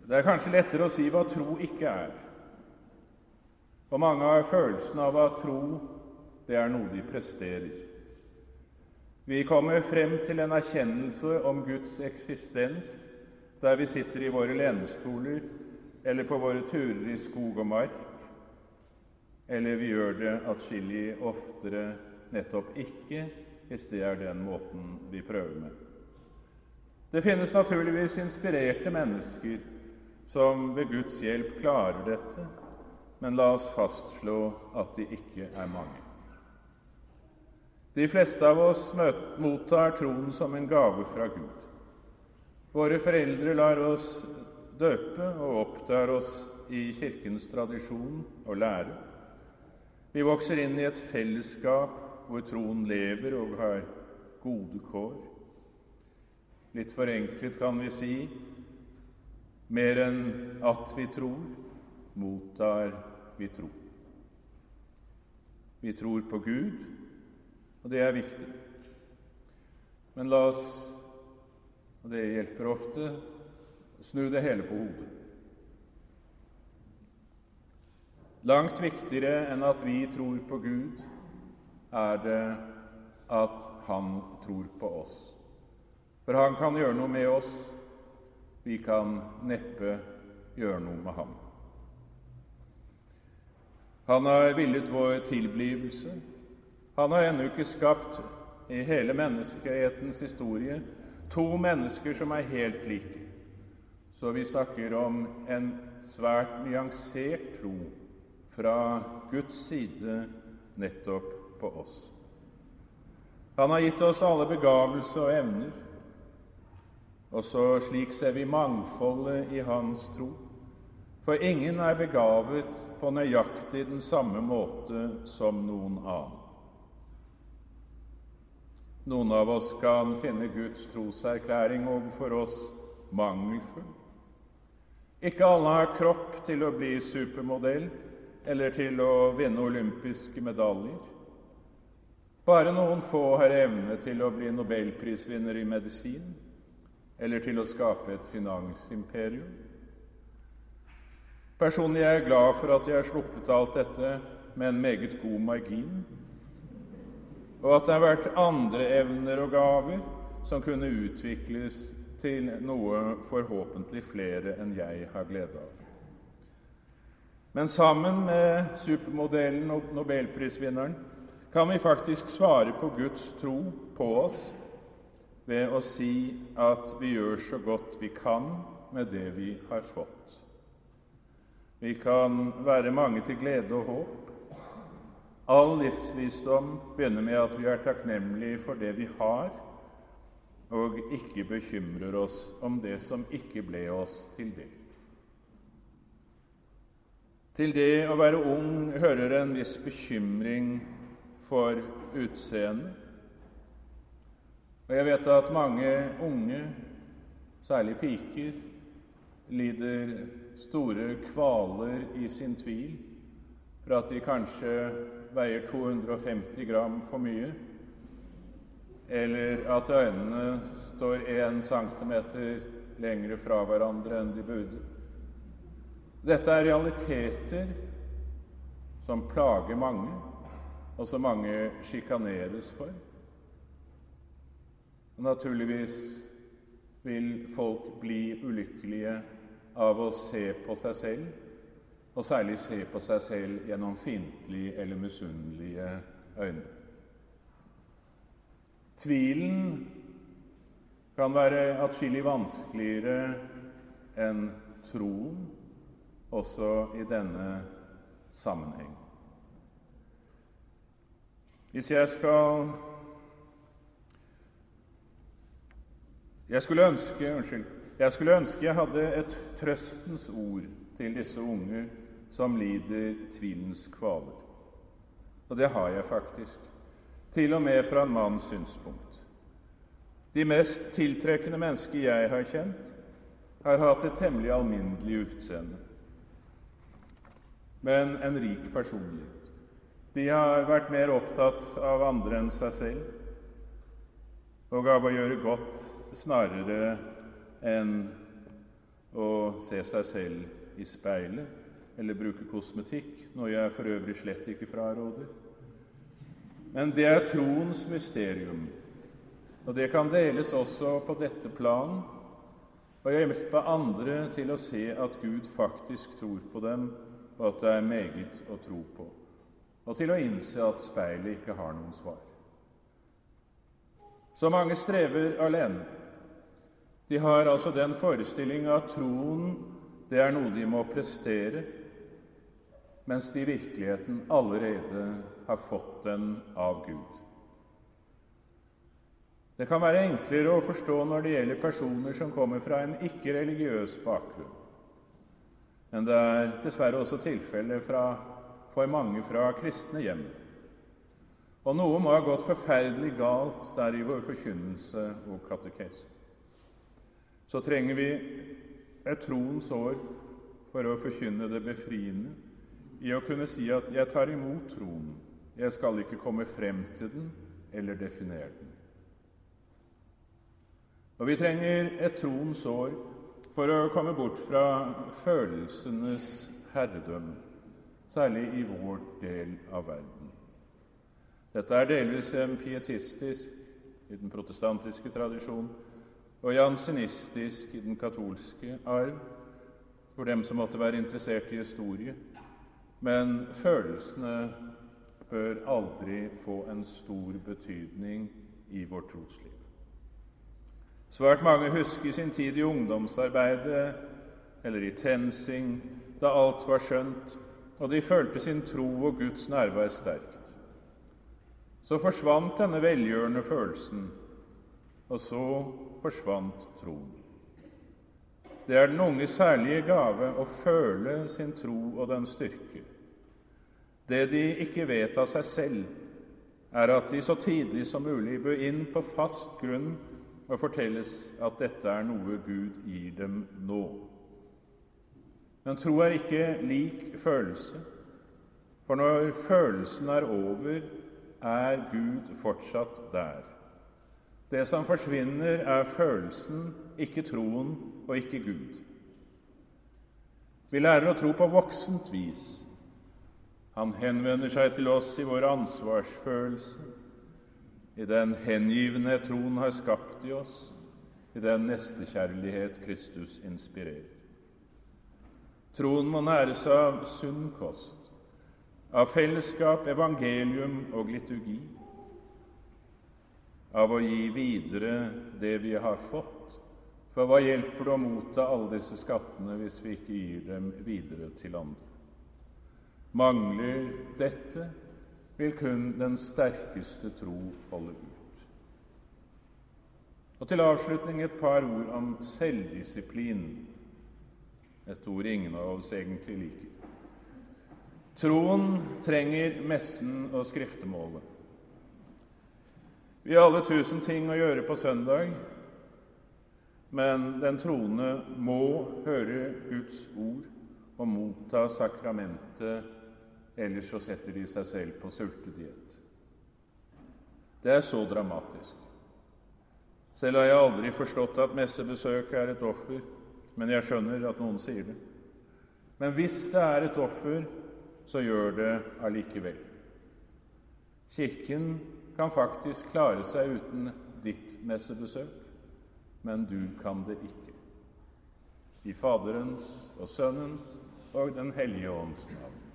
Det er kanskje lettere å si hva tro ikke er. Og mange har følelsen av at tro, det er noe de presterer. Vi kommer frem til en erkjennelse om Guds eksistens der vi sitter i våre lenestoler, eller på våre turer i skog og mark, eller vi gjør det atskillig oftere nettopp ikke, hvis det er den måten vi prøver med. Det finnes naturligvis inspirerte mennesker som ved Guds hjelp klarer dette, men la oss fastslå at de ikke er mange. De fleste av oss mottar troen som en gave fra Gud. Våre foreldre lar oss døpe og oppdrar oss i kirkens tradisjon og lære. Vi vokser inn i et fellesskap hvor troen lever og har gode kår. Litt forenklet kan vi si, mer enn at vi tror, mottar vi tro. Vi tror på Gud, og det er viktig. Men la oss, og det hjelper ofte, snu det hele på hodet. Langt viktigere enn at vi tror på Gud, er det at han tror på oss. For han kan gjøre noe med oss, vi kan neppe gjøre noe med ham. Han har villet vår tilblivelse. Han har ennå ikke skapt i hele menneskehetens historie 2 mennesker som er helt like. Så vi snakker om en svært nyansert tro fra Guds side nettopp på oss. Han har gitt oss alle begavelse og evner, og så slik ser vi mangfoldet i hans tro. For ingen er begavet på nøyaktig den samme måte som noen annen. Noen av oss kan finne Guds troserklæring overfor oss mangelfull. Ikke alle har kropp til å bli supermodell eller til å vinne olympiske medaljer. Bare noen få har evne til å bli nobelprisvinner i medisin eller til å skape et finansimperium. Personlig er jeg glad for at jeg har sluppet alt dette med en meget god margin, og at det har vært andre evner og gaver som kunne utvikles til noe forhåpentlig flere enn jeg har glede av. Men sammen med supermodellen og nobelprisvinneren kan vi faktisk svare på Guds tro på oss ved å si at vi gjør så godt vi kan med det vi har fått. Vi kan være mange til glede og håp. All livsvisdom begynner med at vi er takknemlige for det vi har, og ikke bekymrer oss om det som ikke ble oss til det. Til det å være ung hører en viss bekymring for utseendet. Og jeg vet at mange unge, særlig piker, lider store kvaler i sin tvil for at de kanskje veier 250 gram for mye, eller at øynene står 1 centimeter lengre fra hverandre enn de burde. Dette er realiteter som plager mange, og som mange sjikaneres for. Naturligvis vil folk bli ulykkelige av å se på seg selv, og særlig se på seg selv gjennom fiendtlige eller misunnelige øyne. Tvilen kan være atskillig vanskeligere enn troen, også i denne sammenheng. Hvis jeg skulle ønske jeg hadde et trøstens ord til disse unge som lider tvilens kvaler. Og det har jeg faktisk, til og med fra en manns synspunkt. De mest tiltrekkende mennesker jeg har kjent, har hatt et temmelig alminnelig utseende, men en rik personlighet. De har vært mer opptatt av andre enn seg selv, og av å gjøre godt snarere enn å se seg selv i speilet, eller bruke kosmetikk, noe jeg for øvrig slett ikke fraråder. Men det er troens mysterium, og det kan deles også på dette plan, og hjelpe andre til å se at Gud faktisk tror på dem, og at det er meget å tro på, og til å innse at speilet ikke har noen svar. Så mange strever alene. De har altså den forestilling at troen, det er noe de må prestere, mens de i virkeligheten allerede har fått den av Gud. Det kan være enklere å forstå når det gjelder personer som kommer fra en ikke-religiøs bakgrunn. Men det er dessverre også tilfellet for mange fra kristne hjem. Og noe må ha gått forferdelig galt der i vår forkynnelse og katekese. Så trenger vi et troens år for å forkynne det befriende, i å kunne si at jeg tar imot troen, jeg skal ikke komme frem til den eller definere den. Og vi trenger et troens år for å komme bort fra følelsenes herredømme, særlig i vår del av verden. Dette er delvis en pietistisk i den protestantiske tradisjon, og jansenistisk i den katolske arv, for dem som måtte være interessert i historie. Men følelsene bør aldri få en stor betydning i vårt trosliv. Svært mange husker sin tid i ungdomsarbeidet eller i TenSing, da alt var skjønt, og de følte sin tro og Guds nærvær sterkt. Så forsvant denne velgjørende følelsen, og så forsvant troen. Det er den unge særlige gave å føle sin tro og den styrke. Det de ikke vet av seg selv, er at de så tidlig som mulig bør inn på fast grunn og fortelles at dette er noe Gud gir dem nå. Men tro er ikke lik følelse, for når følelsen er over, er Gud fortsatt der. Det som forsvinner, er følelsen, ikke troen og ikke Gud. Vi lærer å tro på voksent vis. Han henvender seg til oss i vår ansvarsfølelse, i den hengivne troen har skapt i oss, i den nestekjærlighet Kristus inspirerer. Troen må næres av sunn kost, av fellesskap, evangelium og liturgi, av å gi videre det vi har fått, for hva hjelper det å motta alle disse skattene hvis vi ikke gir dem videre til andre? Mangler dette, vil kun den sterkeste tro holde ut. Og til avslutning et par ord om selvdisiplin, et ord ingen av oss egentlig liker. Troen trenger messen og skriftemålet. Vi har alle 1000 ting å gjøre på søndag, men den troende må høre Guds ord og motta sakramentet, ellers så setter de seg selv på sultediett. Det er så dramatisk. Selv har jeg aldri forstått at messebesøk er et offer, men jeg skjønner at noen sier det. Men hvis det er et offer, så gjør det allikevel. Kirken kan faktisk klare seg uten ditt messebesøk, men du kan det ikke. I Faderens og Sønnens og Den hellige ånds navn.